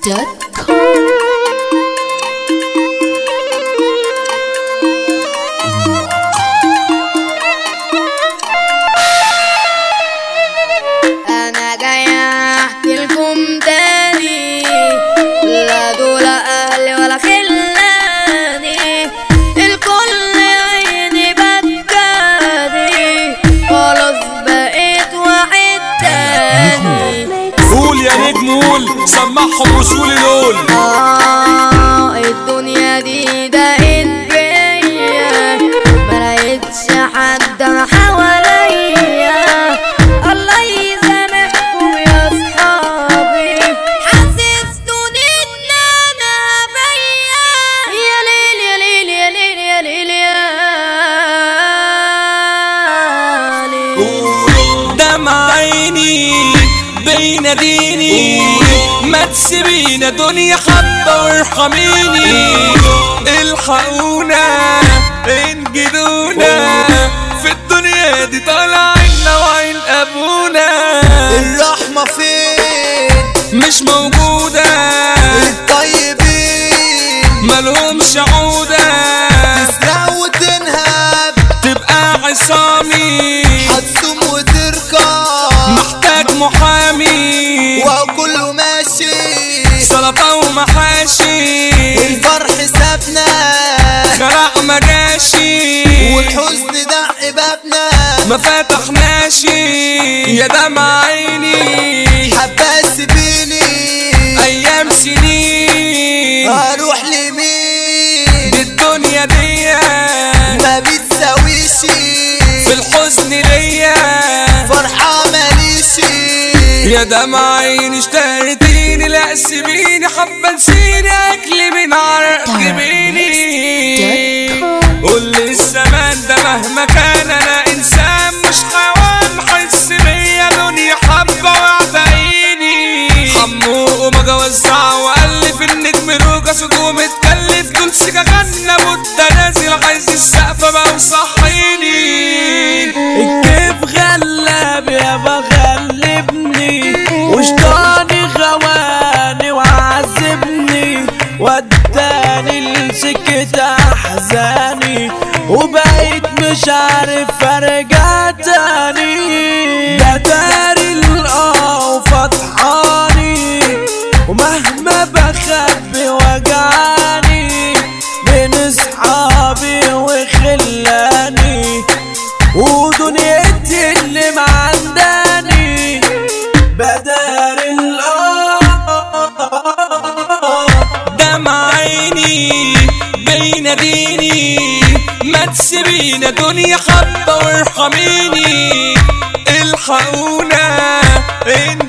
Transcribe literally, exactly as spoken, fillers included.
دوت كوم. انا جاي احكي لكم تاني، لا دول اهلي ولا خلاني، الكل عيني بكاني، خلاص بقيت واحد تاني. قول يا نجم قول، سمعهم وصولي دول. آه الدنيا دي دقت بيا، ملقتش حد انا حواليا، الله يسامحكم يا صحابي، حسستوني ان انا بيا، يا ليل يا ليل يا ليل يا ليل يا ليل. دمع عيني بيناديني، ما تسيبينا دنيا حبة وارحميني، الحقونا انجدونا، في الدنيا دي طالع عنا وعين ابونا، الرحمة فين مش موجودة، الطيبين ملهمش عودة، تسرق وتنهب تبقى عصامي، هتصوم وتركب محتاج محامي، وكله ماشي سلطة ومحاشي، الفرح سابنا خرق مجاشي، والحزن دق بابنا ما فتحناش، يا دمع عيني حبة سيبيني ايام سنين، اروح لمين دي الدنيا دي ما بتساويش في الحزن ليا، فرحة ماليشي يا دمع عيني اشتريتيني، لا سيبيني حبة نسيني، اكلي من عرق جبيني، قول لي الزمان ده مهما كان انا انسان مش حيوان، بحس بيا دنيا حبة وعتايني، حمو وما جوزع والف النجم روجا صوته متكلف، دول سيجا غنى بودا نازل عايز السقفة بقى وصحيني، الكيف غلب يابا غلبني، وشطاني غواني وعذبني، وداني لسكة احزاني، وبقيت مش عارف ارجع تاني، ده داري القاع وفتحاني، ومهما بخبي وجعاني، من اصحابي وخلاني، ودنيتي اللي معنداني، بدار القاع. دمع عيني بيناديني، ما تسيبينا دنيا حبة وارحميني، الحقونا